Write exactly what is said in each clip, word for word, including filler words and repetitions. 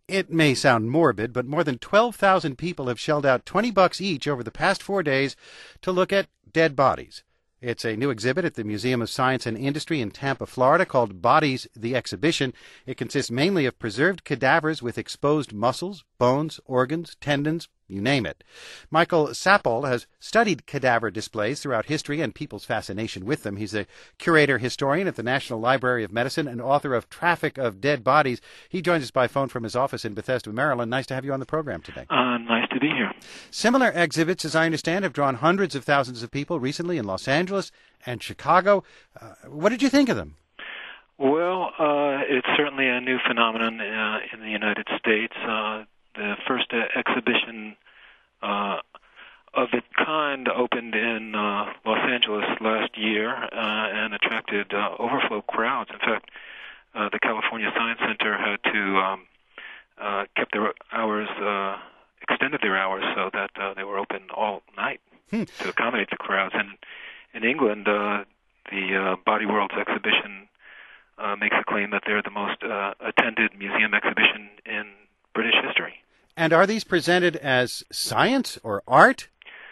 It may sound morbid, but more than twelve thousand people have shelled out twenty bucks each over the past four days to look at dead bodies. It's a new exhibit at the Museum of Science and Industry in Tampa, Florida, called Bodies, the Exhibition. It consists mainly of preserved cadavers with exposed muscles, bones, organs, tendons, you name it. Michael Sapol has studied cadaver displays throughout history and people's fascination with them. He's a curator-historian at the National Library of Medicine and author of Traffic of Dead Bodies. He joins us by phone from his office in Bethesda, Maryland. Nice to have you on the program today. Uh, nice to be here. Similar exhibits, as I understand, have drawn hundreds of thousands of people recently in Los Angeles and Chicago. Uh, what did you think of them? Well, uh, it's certainly a new phenomenon uh, in the United States. Uh, the first uh, exhibition uh, of its kind opened in uh, Los Angeles last year uh, and attracted uh, overflow crowds. In fact, uh, the California Science Center had to um, uh, kept their hours, uh, extended their hours so that uh, they were open all night hmm. to accommodate the crowds. And in England, uh, the uh, Body Worlds exhibition uh, makes a claim that they're the most uh, attended museum exhibition in British history. And are these presented as science or art?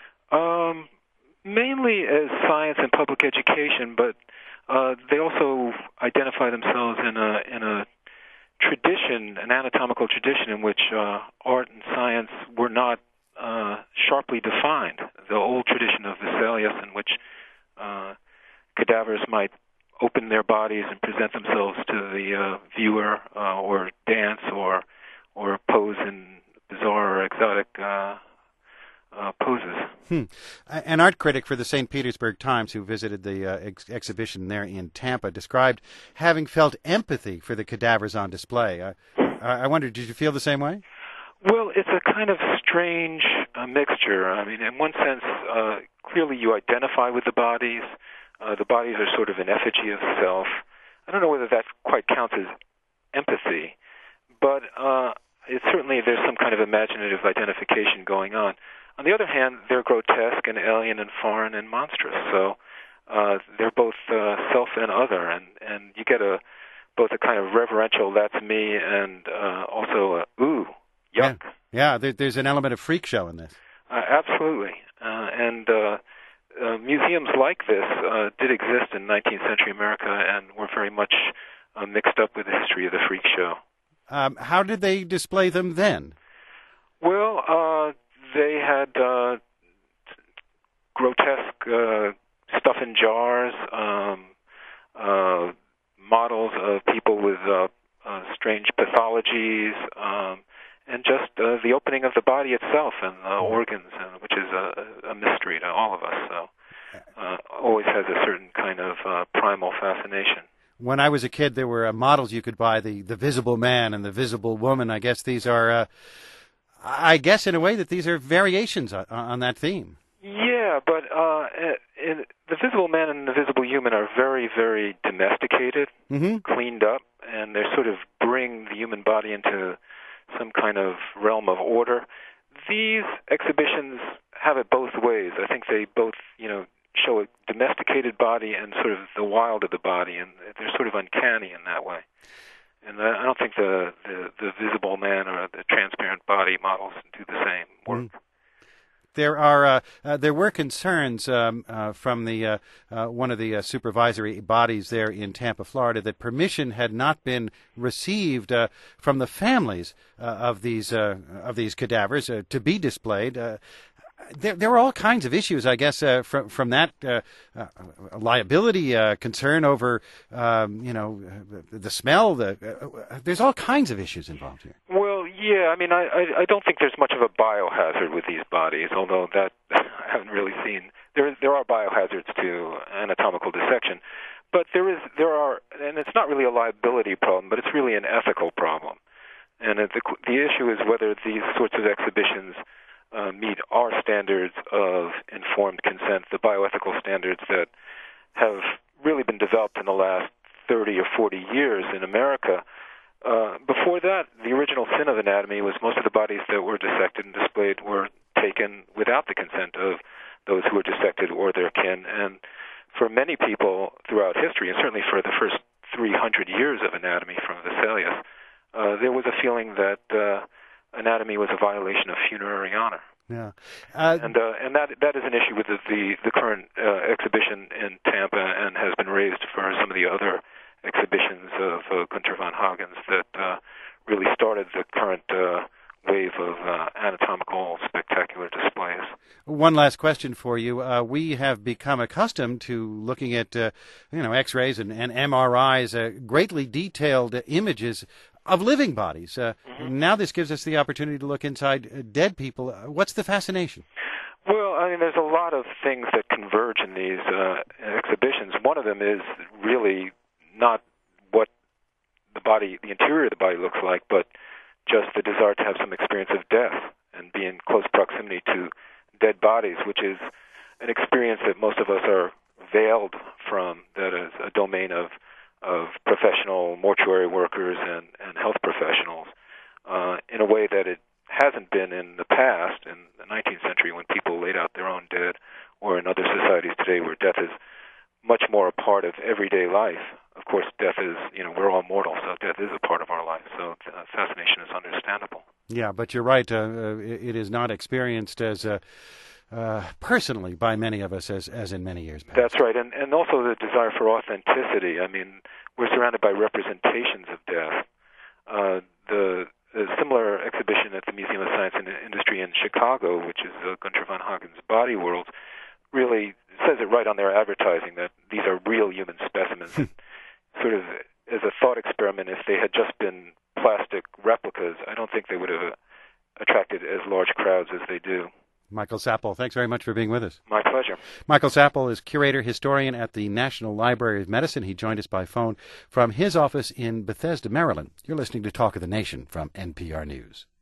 Um, mainly as science and public education, but uh, they also identify themselves in a in a tradition, an anatomical tradition in which uh, art and science were not uh, sharply defined. The old tradition of Vesalius, in which uh, cadavers might open their bodies and present themselves to the uh, viewer, uh, or dance, or or pose in bizarre or exotic uh, uh, poses. Hmm. An art critic for the Saint Petersburg Times who visited the uh, ex- exhibition there in Tampa described having felt empathy for the cadavers on display. Uh, I wondered, did you feel the same way? Well, it's a kind of strange uh, mixture. I mean, in one sense, uh, clearly you identify with the bodies. Uh, the bodies are sort of an effigy of self. I don't know whether that quite counts as empathy, but uh, it certainly there's some kind of imaginative identification going on. On the other hand, they're grotesque and alien and foreign and monstrous. So uh, they're both uh, self and other, and, and you get a both a kind of reverential "that's me" and uh, also a "ooh, yuck." Yeah, yeah there, there's an element of freak show in this. Uh, absolutely, uh, and uh, uh, museums like this uh, did exist in nineteenth century America and were very much uh, mixed up with the history of the freak show. Um, how did they display them then? Well, uh, they had uh, grotesque uh, stuff in jars, um, uh, models of people with uh, uh, strange pathologies, um, and just uh, the opening of the body itself and the organs, uh, which is a, a mystery to all of us. So, uh, always has a certain kind of uh, primal fascination. When I was a kid, there were uh, models you could buy, the, the Visible Man and the Visible Woman. I guess these are, uh, I guess in a way that these are variations on, on that theme. Yeah, but uh, in, the Visible Man and the Visible Human are very, very domesticated, mm-hmm. cleaned up, and they sort of bring the human body into some kind of realm of order. These exhibitions have it both ways. I think they both, you know, show a domesticated body and sort of the wild of the body, and they're sort of uncanny in that way. And I don't think the, the, the Visible Man or the transparent body models do the same work. Mm. There are uh, uh, there were concerns um, uh, from the uh, uh, one of the uh, supervisory bodies there in Tampa, Florida, that permission had not been received uh, from the families uh, of these uh, of these cadavers uh, to be displayed. Uh, There, there were all kinds of issues, I guess, uh, from from that uh, uh, liability uh, concern over, um, you know, the, the smell. The uh, there's all kinds of issues involved here. Well, yeah, I mean, I, I, I don't think there's much of a biohazard with these bodies, although that I haven't really seen. There there are biohazards to anatomical dissection, but there is there are, and it's not really a liability problem, but it's really an ethical problem, and the the issue is whether these sorts of exhibitions Uh, meet our standards of informed consent, the bioethical standards that have really been developed in the last thirty or forty years in America. Uh, before that, the original sin of anatomy was most of the bodies that were dissected and displayed were taken without the consent of those who were dissected or their kin. And for many people throughout history, and certainly for the first three hundred years of anatomy from Vesalius, uh, there was a feeling that uh, anatomy was a violation of funerary honor. Yeah, uh, and uh, and that that is an issue with the the, the current uh, exhibition in Tampa, and has been raised for some of the other exhibitions of uh, Gunther von Hagens that uh, really started the current uh, wave of uh, anatomical spectacular displays. One last question for you. Uh, we have become accustomed to looking at uh, you know X-rays and, and M R Is, uh, greatly detailed uh, images of living bodies. Uh, mm-hmm. Now this gives us the opportunity to look inside uh, dead people. Uh, what's the fascination? Well, I mean, there's a lot of things that converge in these uh, exhibitions. One of them is really not what the body, the interior of the body looks like, but just the desire to have some experience of death and be in close proximity to dead bodies, which is an experience that most of us are veiled from, that is a domain of of professional mortuary workers and, and health professionals, uh, in a way that it hasn't been in the past, in the nineteenth century, when people laid out their own dead, or in other societies today where death is much more a part of everyday life. Of course, death is, you know, we're all mortal, so death is a part of our life, so uh, fascination is understandable. Yeah, but you're right, uh, uh, it is not experienced as uh, uh, personally by many of us as, as in many years past. That's right, and, and also the desire for authenticity. I mean, we're surrounded by representations of death. Uh, the, the similar exhibition at the Museum of Science and Industry in Chicago, which is uh, Gunther von Hagens' Body Worlds, really says it right on their advertising that these are real human specimens. Sort of as a thought experiment, if they had just been plastic replicas, I don't think they would have attracted as large crowds as they do. Michael Sapol, thanks very much for being with us. My pleasure. Michael Sapol is curator, historian at the National Library of Medicine. He joined us by phone from his office in Bethesda, Maryland. You're listening to Talk of the Nation from N P R News.